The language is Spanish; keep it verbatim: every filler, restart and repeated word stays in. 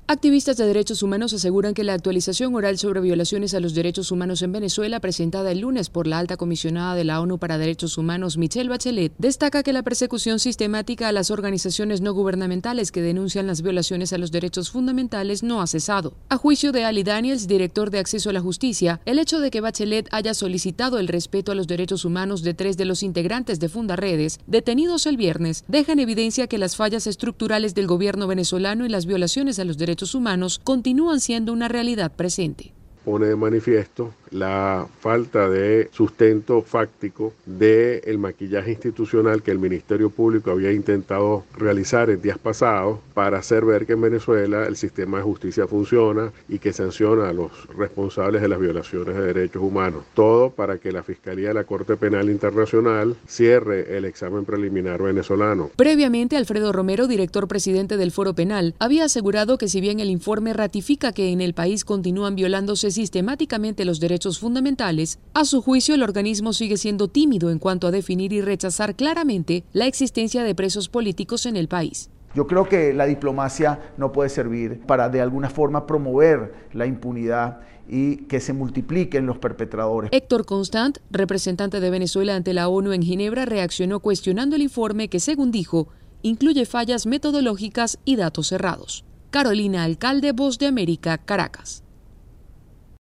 Activistas de derechos humanos aseguran que la actualización oral sobre violaciones a los derechos humanos en Venezuela, presentada el lunes por la alta comisionada de la ONU para Derechos Humanos, Michelle Bachelet, destaca que la persecución sistemática a las organizaciones no gubernamentales que denuncian las violaciones a los derechos fundamentales no ha cesado. A juicio de Ali Daniels, director de Acceso a la Justicia, el hecho de que Bachelet haya solicitado el respeto a los derechos humanos de tres de los integrantes de Fundaredes, detenidos el viernes, deja en evidencia que las fallas estructurales del gobierno venezolano y las violaciones a los derechos humanos continúan siendo una realidad presente. Pone de manifiesto la falta de sustento fáctico del maquillaje institucional que el Ministerio Público había intentado realizar en días pasados para hacer ver que en Venezuela el sistema de justicia funciona y que sanciona a los responsables de las violaciones de derechos humanos. Todo para que la Fiscalía de la Corte Penal Internacional cierre el examen preliminar venezolano. Previamente, Alfredo Romero, director presidente del Foro Penal, había asegurado que si bien el informe ratifica que en el país continúan violándose sistemáticamente los derechos fundamentales, a su juicio el organismo sigue siendo tímido en cuanto a definir y rechazar claramente la existencia de presos políticos en el país. Yo creo que la diplomacia no puede servir para de alguna forma promover la impunidad y que se multipliquen los perpetradores. Héctor Constant, representante de Venezuela ante la ONU en Ginebra, reaccionó cuestionando el informe que, según dijo, incluye fallas metodológicas y datos cerrados. Carolina Alcalde, Voz de América, Caracas.